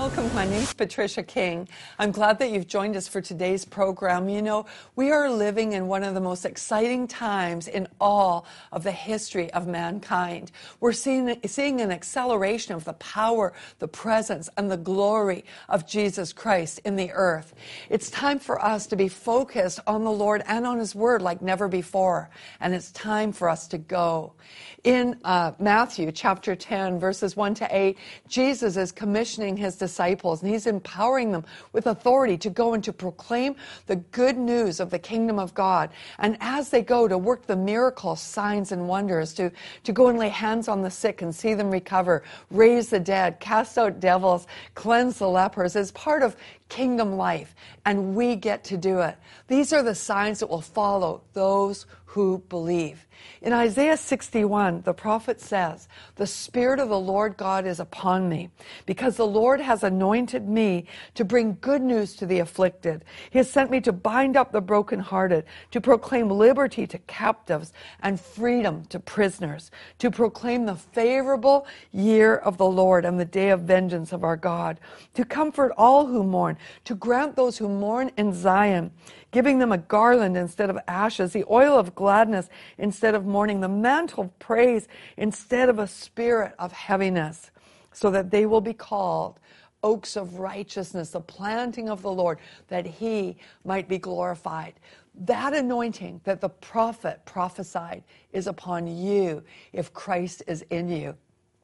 Welcome. My name's Patricia King. I'm glad that you've joined us for today's program. You know, we are living in one of the most exciting times in all of the history of mankind. We're seeing an acceleration of the power, the presence, and the glory of Jesus Christ in the earth. It's time for us to be focused on the Lord and on His Word like never before. And it's time for us to go. In Matthew chapter 10, verses 1 to 8, Jesus is commissioning His disciples, and He's empowering them with authority to go and to proclaim the good news of the kingdom of God. And as they go to work the miracles, signs, and wonders, to go and lay hands on the sick and see them recover, raise the dead, cast out devils, cleanse the lepers, is part of kingdom life, and we get to do it. These are the signs that will follow those who believe. In Isaiah 61, the prophet says, "The Spirit of the Lord God is upon me, because the Lord has anointed me to bring good news to the afflicted. He has sent me to bind up the brokenhearted, to proclaim liberty to captives and freedom to prisoners, to proclaim the favorable year of the Lord and the day of vengeance of our God, to comfort all who mourn, to grant those who mourn in Zion, giving them a garland instead of ashes, the oil of gladness instead of mourning, the mantle of praise instead of a spirit of heaviness, so that they will be called oaks of righteousness, the planting of the Lord, that He might be glorified." That anointing that the prophet prophesied is upon you if Christ is in you.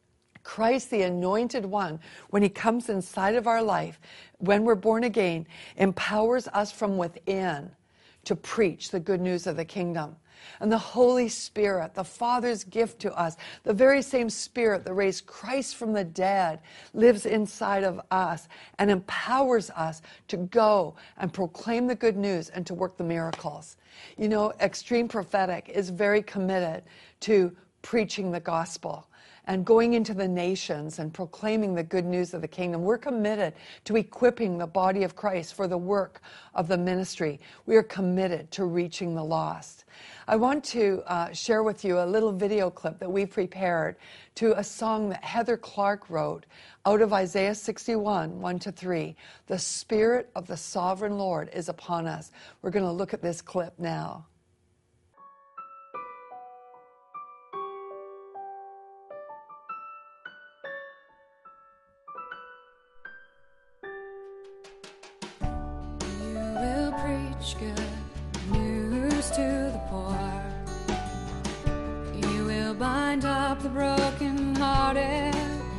Christ, the anointed one, when He comes inside of our life, when we're born again, empowers us from within to preach the good news of the kingdom. And the Holy Spirit, the Father's gift to us, the very same Spirit that raised Christ from the dead, lives inside of us and empowers us to go and proclaim the good news and to work the miracles. You know, Extreme Prophetic is very committed to preaching the gospel and going into the nations and proclaiming the good news of the kingdom. We're committed to equipping the body of Christ for the work of the ministry. We are committed to reaching the lost. I want to share with you a little video clip that we prepared to a song that Heather Clark wrote out of Isaiah 61, 1 to 3. "The Spirit of the Sovereign Lord is upon us." We're going to look at this clip now. Good news to the poor. You will bind up the brokenhearted.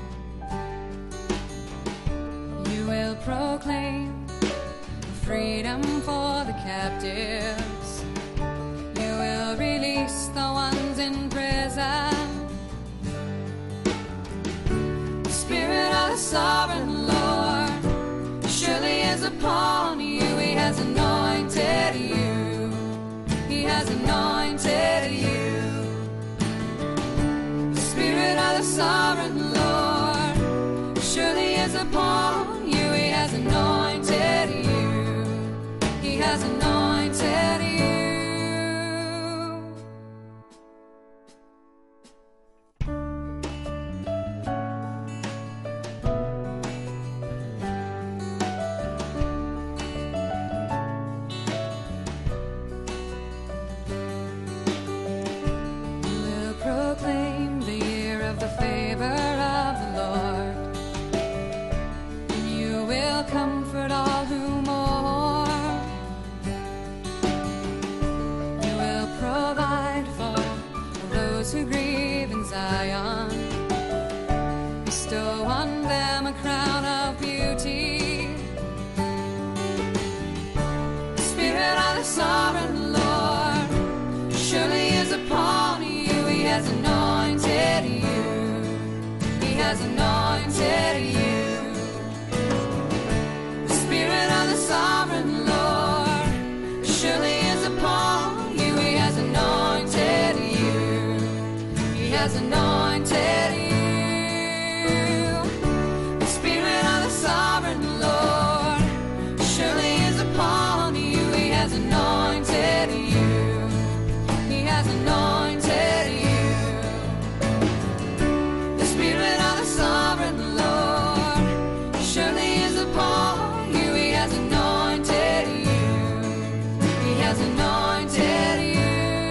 You will proclaim freedom for the captives. You will release the ones in prison. The Spirit of the Sovereign Lord surely is upon you. He has anointed you. He has anointed you. The Spirit of the Sovereign Lord surely is upon you. He has anointed you. He has anointed you. Proclaim the year of the favor of the Lord, and you will comfort all who mourn. You will provide for those who grieve in Zion, bestow on them a crown of beauty. The Spirit of the Sovereign Lord surely is upon you. He has anointed you. He has anointed you. The Spirit of the Sovereign Lord surely is upon you. He has anointed you. He has anointed you. The Spirit of the Sovereign Lord surely is upon you. He has anointed you. He has anointed you. The Spirit of the Sovereign Lord surely has anointed you.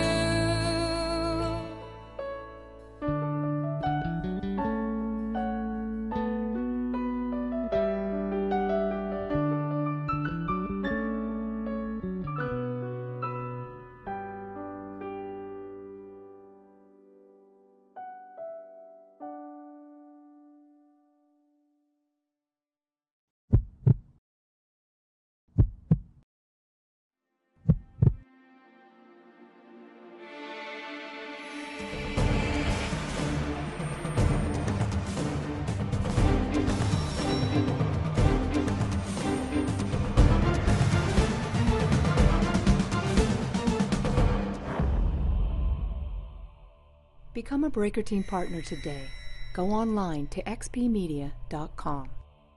Become a Breaker Team partner today. Go online to xpmedia.com.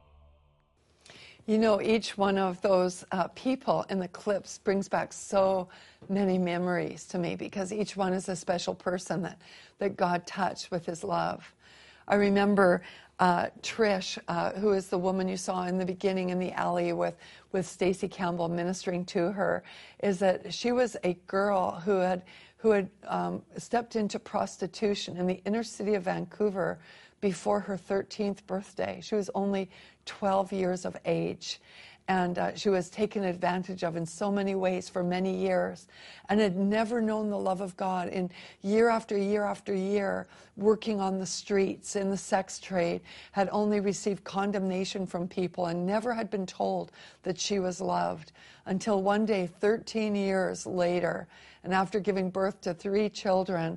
You know, each one of those people in the clips brings back so many memories to me, because each one is a special person that God touched with his love. I remember Trish, who is the woman you saw in the beginning in the alley with Stacey Campbell ministering to her, is that she was a girl who had stepped into prostitution in the inner city of Vancouver before her 13th birthday. She was only 12 years of age, and she was taken advantage of in so many ways for many years, and had never known the love of God. In year after year after year, working on the streets in the sex trade, had only received condemnation from people and never had been told that she was loved, until one day, 13 years later, and after giving birth to 3 children,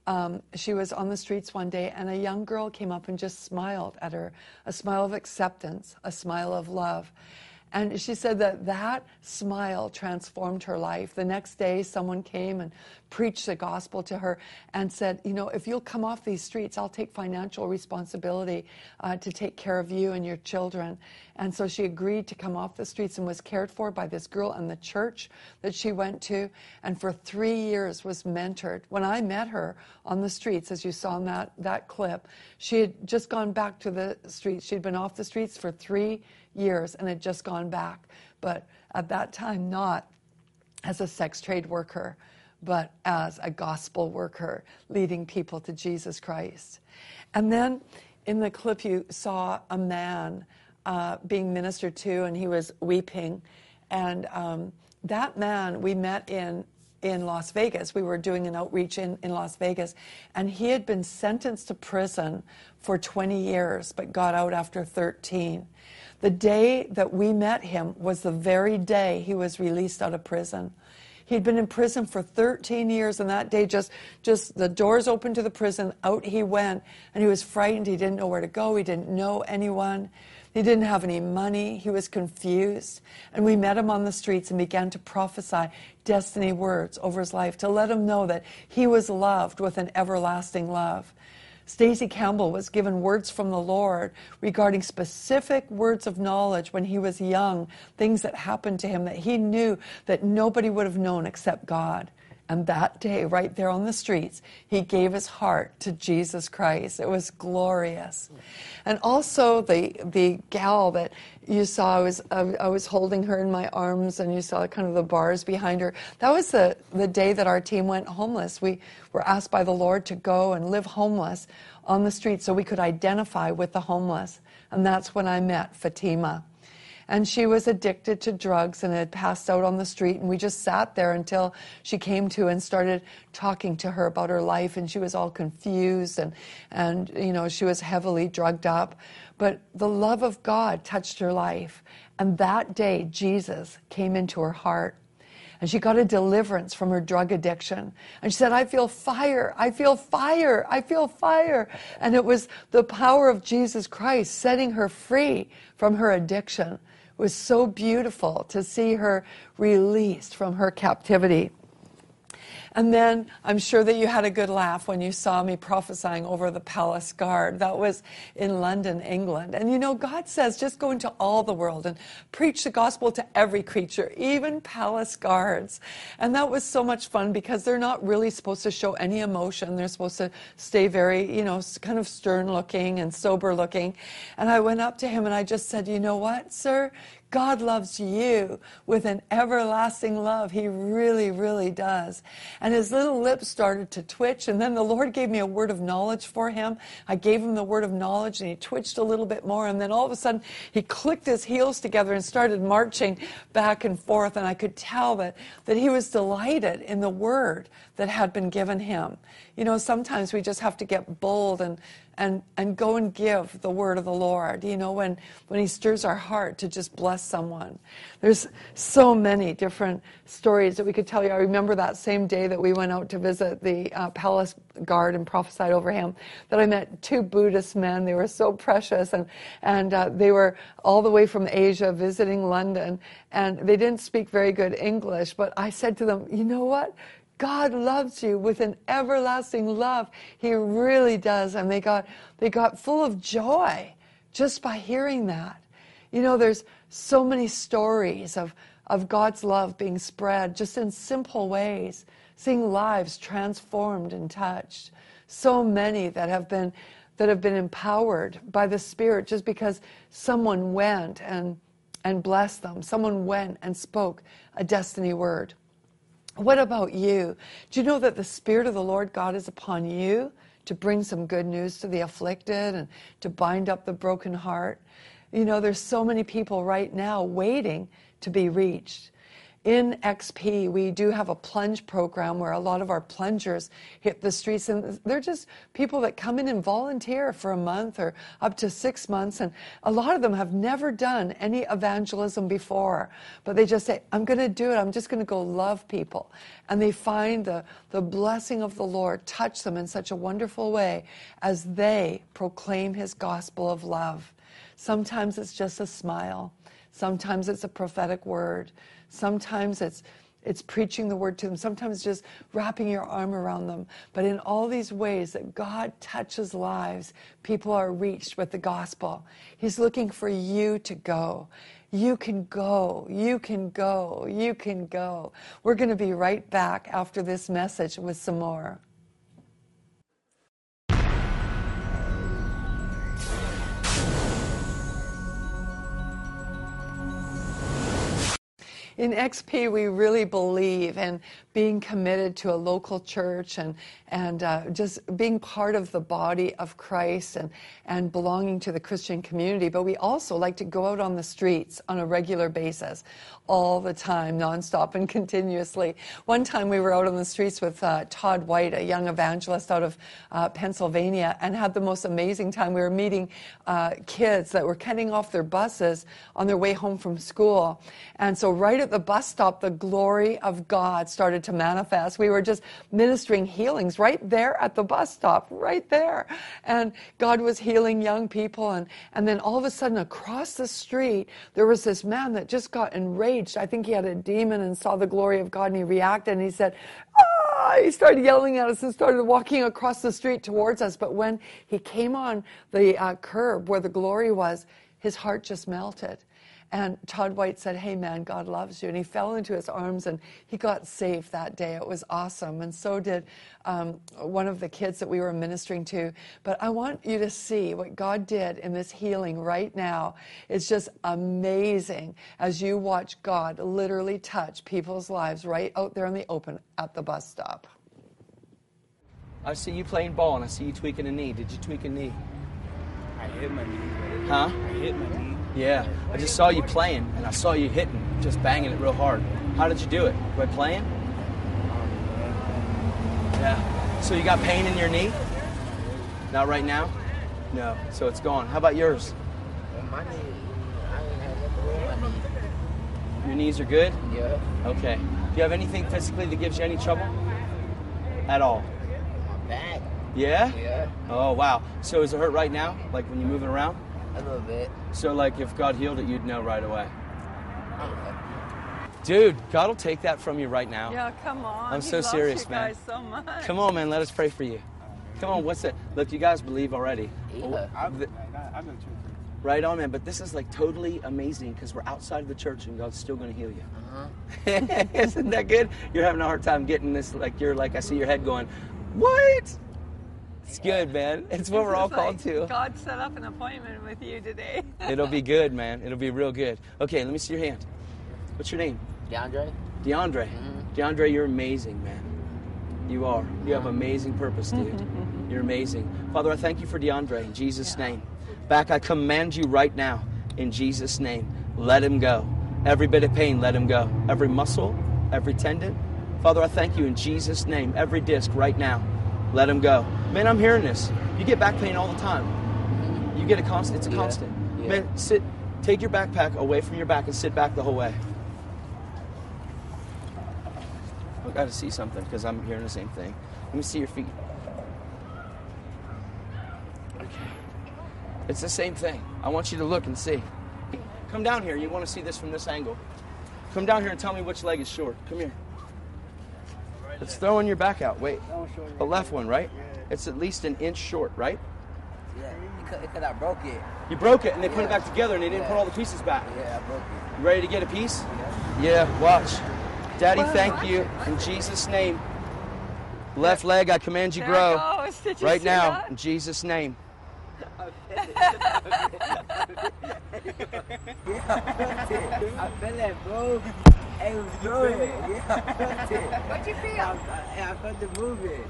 she was on the streets one day, and a young girl came up and just smiled at her, a smile of acceptance, a smile of love. And she said that smile transformed her life. The next day, someone came and preached the gospel to her and said, you know, if you'll come off these streets, I'll take financial responsibility to take care of you and your children. And so she agreed to come off the streets and was cared for by this girl in the church that she went to, and for 3 years was mentored. When I met her on the streets, as you saw in that clip, she had just gone back to the streets. She'd been off the streets for 3 years and had just gone back, but at that time not as a sex trade worker, but as a gospel worker, leading people to Jesus Christ. And then in the clip you saw a man being ministered to, and he was weeping, and that man we met in Las Vegas. We were doing an outreach in Las Vegas, and he had been sentenced to prison for 20 years, but got out after 13. The day that we met him was the very day he was released out of prison. He'd been in prison for 13 years, and that day just the doors opened to the prison, out he went, and he was frightened. He didn't know where to go. He didn't know anyone. He didn't have any money. He was confused. And we met him on the streets and began to prophesy destiny words over his life, to let him know that he was loved with an everlasting love. Stacey Campbell was given words from the Lord regarding specific words of knowledge when he was young, things that happened to him that he knew that nobody would have known except God. And that day, right there on the streets, he gave his heart to Jesus Christ. It was glorious. And also the gal that you saw, I was holding her in my arms, and you saw kind of the bars behind her. That was the day that our team went homeless. We were asked by the Lord to go and live homeless on the streets so we could identify with the homeless. And that's when I met Fatima. And she was addicted to drugs and had passed out on the street, and we just sat there until she came to and started talking to her about her life, and she was all confused, and you know, she was heavily drugged up. But the love of God touched her life, and that day Jesus came into her heart. And she got a deliverance from her drug addiction. And she said, I feel fire, I feel fire, I feel fire. And it was the power of Jesus Christ setting her free from her addiction. It was so beautiful to see her released from her captivity. And then I'm sure that you had a good laugh when you saw me prophesying over the palace guard. That was in London, England. And you know, God says, just go into all the world and preach the gospel to every creature, even palace guards. And that was so much fun, because they're not really supposed to show any emotion. They're supposed to stay very, you know, kind of stern looking and sober looking. And I went up to him and I just said, you know what, sir? God loves you with an everlasting love. He really, really does. And his little lips started to twitch, and then the Lord gave me a word of knowledge for him. I gave him the word of knowledge, and he twitched a little bit more, and then all of a sudden he clicked his heels together and started marching back and forth, and I could tell that he was delighted in the word that had been given him. You know, sometimes we just have to get bold and go and give the word of the Lord, you know, when he stirs our heart to just bless someone. There's so many different stories that we could tell you. I remember that same day that we went out to visit the palace guard and prophesied over him, that I met two Buddhist men. They were so precious, and they were all the way from Asia visiting London, and they didn't speak very good English, but I said to them, you know what? God loves you with an everlasting love. He really does. And they got full of joy just by hearing that. You know, there's so many stories of God's love being spread just in simple ways, seeing lives transformed and touched. So many that have been empowered by the Spirit just because someone went and blessed them. Someone went and spoke a destiny word. What about you? Do you know that the Spirit of the Lord God is upon you to bring some good news to the afflicted and to bind up the broken heart? You know, there's so many people right now waiting to be reached. In XP, we do have a plunge program where a lot of our plungers hit the streets, and they're just people that come in and volunteer for a month or up to 6 months, and a lot of them have never done any evangelism before, but they just say, I'm going to do it. I'm just going to go love people. And they find the blessing of the Lord touch them in such a wonderful way as they proclaim his gospel of love. Sometimes it's just a smile. Sometimes it's a prophetic word. Sometimes it's preaching the word to them. Sometimes it's just wrapping your arm around them. But in all these ways that God touches lives, people are reached with the gospel. He's looking for you to go. You can go. You can go. You can go. We're going to be right back after this message with some more. In XP, we really believe in being committed to a local church and just being part of the body of Christ and belonging to the Christian community. But we also like to go out on the streets on a regular basis, all the time, nonstop and continuously. One time we were out on the streets with Todd White, a young evangelist out of Pennsylvania, and had the most amazing time. We were meeting kids that were getting off their buses on their way home from school. And so right at the bus stop, the glory of God started to manifest. We were just ministering healings right there at the bus stop, right there. And God was healing young people. And then all of a sudden across the street, there was this man that just got enraged. I think he had a demon and saw the glory of God, and he reacted and he said, "Ah!" He started yelling at us and started walking across the street towards us. But when he came on the curb where the glory was, his heart just melted. And Todd White said, "Hey man, God loves you." And he fell into his arms and he got saved that day. It was awesome. And so did one of the kids that we were ministering to. But I want you to see what God did in this healing right now. It's just amazing as you watch God literally touch people's lives right out there in the open at the bus stop. I see you playing ball and I see you tweaking a knee. Did you tweak a knee? I hit my knee. Huh? I hit my knee. Yeah, I just saw you playing, and I saw you hitting, just banging it real hard. How did you do it? By playing? Yeah. So you got pain in your knee? Not right now? No. So it's gone. How about yours? My knee, I ain't had nothing wrong with my knee. Your knees are good? Yeah. Okay. Do you have anything physically that gives you any trouble? At all? My back. Yeah? Yeah. Oh, wow. So is it hurt right now? Like when you're moving around? A little bit. So like if God healed it, you'd know right away. I don't know. Dude, God will take that from you right now. Yeah, come on. I'm so He loves serious, you man. guys so much. Come on, man. Let us pray for you. Come on, what's it? Look, you guys believe already. Yeah. I've been to church. Right on, man. But this is like totally amazing because we're outside of the church and God's still going to heal you. Uh-huh. Isn't that good? You're having a hard time getting this. Like you're like, I see your head going, what? It's good, man. It's what we're all called to. God set up an appointment with you today. It'll be good, man. It'll be real good. Okay, let me see your hand. What's your name? DeAndre? DeAndre. DeAndre, you're amazing, man. You are. You have amazing purpose, dude. You're amazing. Father, I thank you for DeAndre in Jesus' name. Back, I command you right now in Jesus' name. Let him go. Every bit of pain, let him go. Every muscle, every tendon. Father, I thank you in Jesus' name. Every disc right now, let him go. Man, I'm hearing this. You get back pain all the time. You get a constant. It's a constant. Yeah. Man, sit. Take your backpack away from your back and sit back the whole way. I got to see something because I'm hearing the same thing. Let me see your feet. Okay. It's the same thing. I want you to look and see. Come down here. You want to see this from this angle. Come down here and tell me which leg is short. Come here. It's throwing your back out. Wait. The left one, right? It's at least an inch short, right? Yeah, because I broke it. You broke it and they put it back together and they didn't put all the pieces back. Yeah, I broke it. You ready to get a piece? Yeah, watch. Daddy, thank you in Jesus' name. Left leg, I command you There grow it goes. Did you right see now that? in Jesus' name. I felt that, bro. It was good. Yeah, I felt it. What'd you feel? I felt the movement.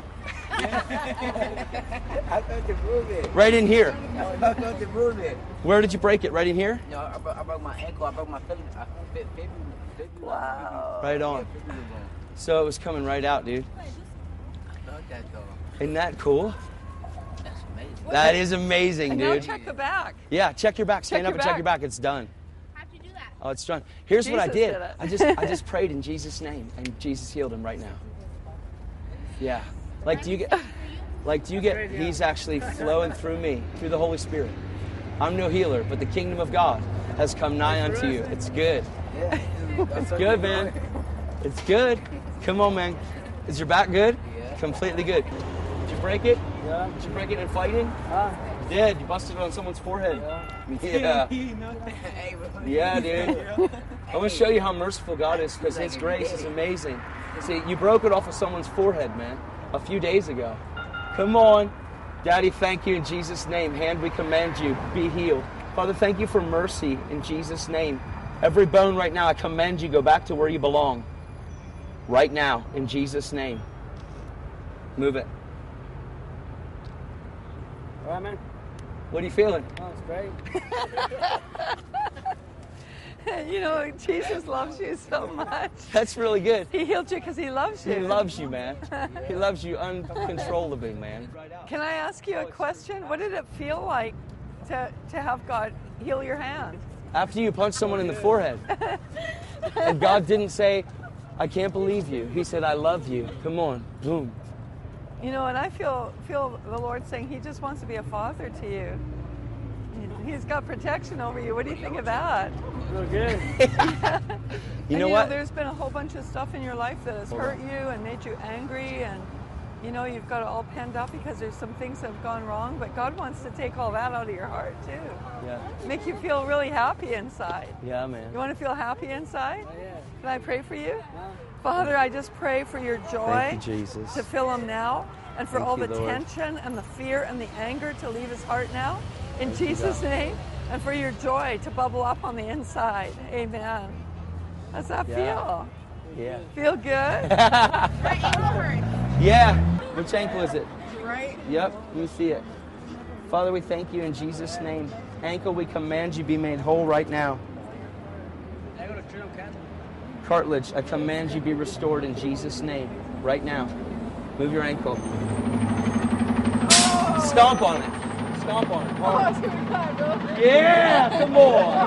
I felt the movement. Right in here. I felt the movement. Where did you break it? Right in here? No, I broke my ankle. I broke my fibula. Wow. Right on. So it was coming right out, dude. I felt that though. Isn't that cool? That's amazing. That is amazing, And now dude. check the back. Yeah, check your back. Stand Check up your and check back. your back. It's done. How'd you do that? Oh, it's done. Here's what I Jesus did. did it. I just prayed in Jesus' name, and Jesus healed him right now. Yeah. Like, do you get? He's actually flowing through me, through the Holy Spirit. I'm no healer, but the kingdom of God has come nigh unto you. It's good. Yeah. It's good, man. It's good. Come on, man. Is your back good? Yeah. Completely good. Did you break it? Yeah. Did you break it in fighting? You did. You busted it on someone's forehead. Yeah. Yeah, dude. I'm going to show you how merciful God is because His grace is amazing. See, you broke it off of someone's forehead, man, a few days ago. Come on. Daddy, thank you in Jesus' name. Hand, we command you, be healed. Father, thank you for mercy in Jesus' name. Every bone right now, I command you, go back to where you belong. Right now, in Jesus' name. Move it. All right, man. What are you feeling? Oh, it's great. You know, Jesus loves you so much. That's really good. He healed you because he loves you. He loves you, man. He loves you uncontrollably, man. Can I ask you a question? What did it feel like to have God heal your hand? After you punched someone in the forehead, and God didn't say, I can't believe you. He said, I love you. Come on. Boom. You know, and I feel the Lord saying He just wants to be a father to you. He's got protection over you. What do you think of that? Real good. You know And, what? There's been a whole bunch of stuff in your life that has hurt you and made you angry, and you know you've got it all penned up because there's some things that have gone wrong. But God wants to take all that out of your heart too. Yeah. Make you feel really happy inside. Yeah, man. You want to feel happy inside? Oh, yeah. Can I pray for you? Father, I just pray for your joy Thank you, Jesus. to fill him now, and for Thank all you, the Lord. tension and the fear and the anger to leave his heart now, in Jesus' name, and for your joy to bubble up on the inside. Amen. How's that Yeah. Yeah. feel? Feel good? Right ankle hurt. Yeah. Which ankle is it? Right? Yep. Let me see it. Father, we thank you in Jesus' name. Ankle, we command you be made whole right now. Cartilage, I command you be restored in Jesus' name right now. Move your ankle. Stomp on it. Stomp on it. Hard. Yeah, come on.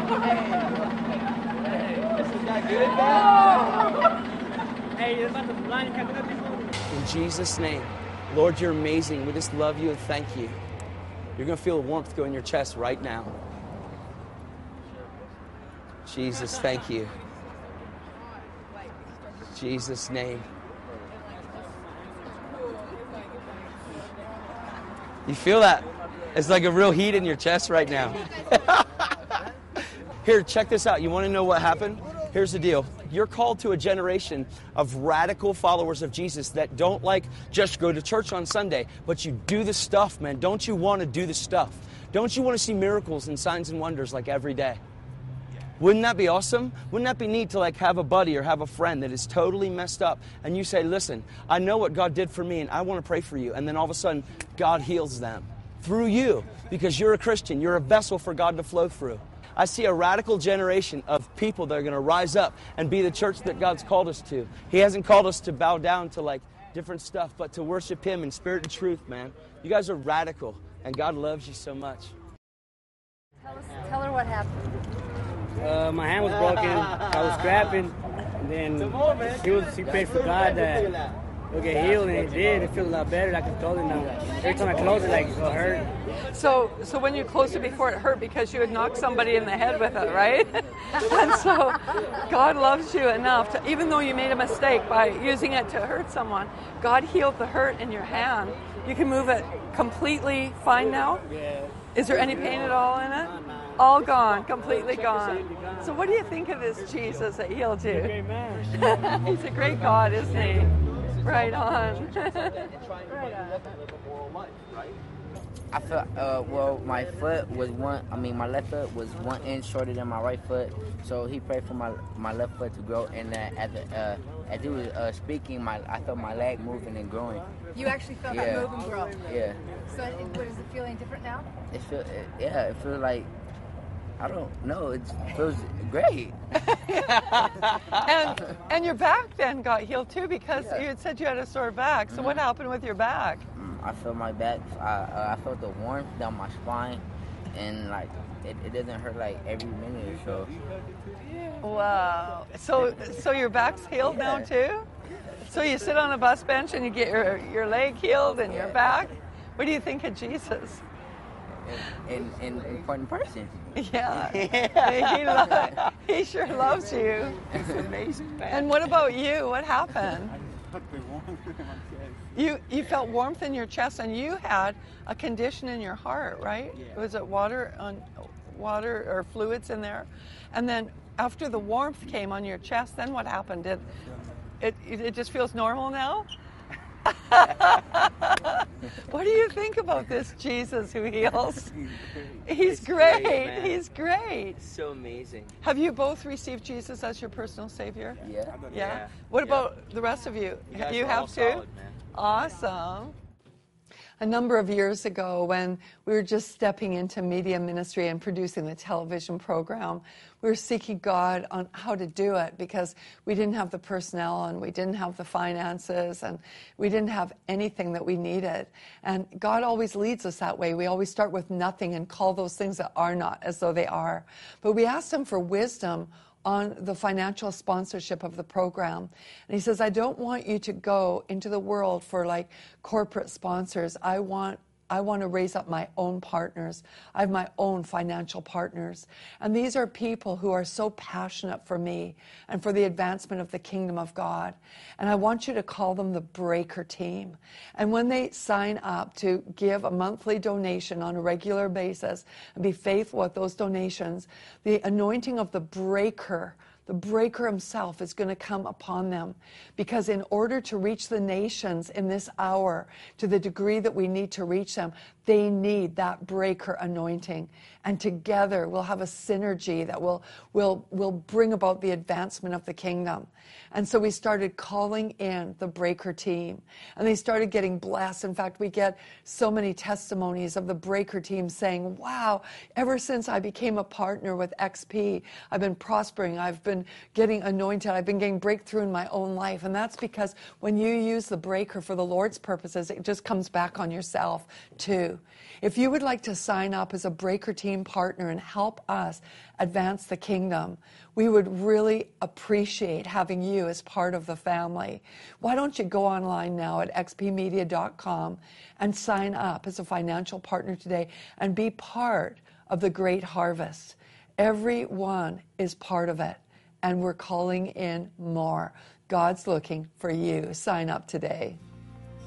Isn't that good, man? In Jesus' name. Lord, you're amazing. We just love you and thank you. You're going to feel warmth go in your chest right now. Jesus, thank you. Jesus' name. You feel that? It's like a real heat in your chest right now. Here, check this out. You want to know what happened? Here's the deal. you're called to a generation of radical followers of Jesus that don't just go to church on Sunday, but you do the stuff, man. Don't you want to do the stuff? Don't you want to see miracles and signs and wonders every day? Wouldn't that be awesome? Wouldn't that be neat to have a buddy or have a friend that is totally messed up and you say, listen, I know what God did for me and I want to pray for you. And then all of a sudden, God heals them through you because you're a Christian. You're a vessel for God to flow through. I see a radical generation of people that are going to rise up and be the church that God's called us to. He hasn't called us to bow down to different stuff, but to worship Him in spirit and truth, man. You guys are radical and God loves you so much. Tell her what happened. My hand was broken. I was scrapping. And then he prayed for God that it'll get healed, and it did. It feels a lot better, like I told him now. Every time I close it, it'll hurt. So when you closed it before, it hurt because you had knocked somebody in the head with it, right? And so God loves you enough to, even though you made a mistake by using it to hurt someone, God healed the hurt in your hand. You can move it completely fine now? Yeah. Is there any pain at all in it? All gone, completely gone. So what do you think of this Jesus that healed you? Great man. He's a great God, isn't he? Right on. I felt, well, my foot was my left foot was 1 inch shorter than my right foot. So he prayed for my left foot to grow. And as he was speaking, I felt my leg moving and growing. You actually felt that move and grow. Yeah. So what is it feeling different now? It feels like, I don't know, it feels great. and your back then got healed too because you had said you had a sore back. So what happened with your back? I felt my back, I felt the warmth down my spine, and it doesn't hurt every minute or so. Wow. So your back's healed now too? So you sit on a bus bench and you get your leg healed and your back? What do you think of Jesus? An important person. Yeah. He sure loves you. It's amazing, man. And what about you? What happened? You felt warmth in your chest, and you had a condition in your heart, right? Yeah. Was it water or fluids in there? And then after the warmth came on your chest, then what happened? It just feels normal now? What do you think about this Jesus who heals? He's great. Man. He's great. It's so amazing. Have you both received Jesus as your personal Savior? Yeah. Yeah. What about the rest of you? guys You are have all too? solid, man. Awesome. A number of years ago, when we were just stepping into media ministry and producing the television program, we were seeking God on how to do it because we didn't have the personnel and we didn't have the finances and we didn't have anything that we needed. And God always leads us that way. We always start with nothing and call those things that are not as though they are. But we asked Him for wisdom on the financial sponsorship of the program. And He says, I don't want you to go into the world for corporate sponsors. I want to raise up my own partners. I have my own financial partners. And these are people who are so passionate for me and for the advancement of the kingdom of God. And I want you to call them the Breaker Team. And when they sign up to give a monthly donation on a regular basis and be faithful with those donations, the anointing of the breaker himself is going to come upon them. Because in order to reach the nations in this hour, to the degree that we need to reach them, they need that breaker anointing. And together we'll have a synergy that will bring about the advancement of the kingdom. And so we started calling in the Breaker Team. And they started getting blessed. In fact, we get so many testimonies of the Breaker Team saying, wow, ever since I became a partner with XP, I've been prospering, I've been getting anointed, I've been getting breakthrough in my own life. And that's because when you use the breaker for the Lord's purposes, it just comes back on yourself too. If you would like to sign up as a Breaker Team partner and help us advance the kingdom, we would really appreciate having you as part of the family. Why don't you go online now at xpmedia.com and sign up as a financial partner today and be part of the great harvest. Everyone is part of it, and we're calling in more. God's looking for you. Sign up today.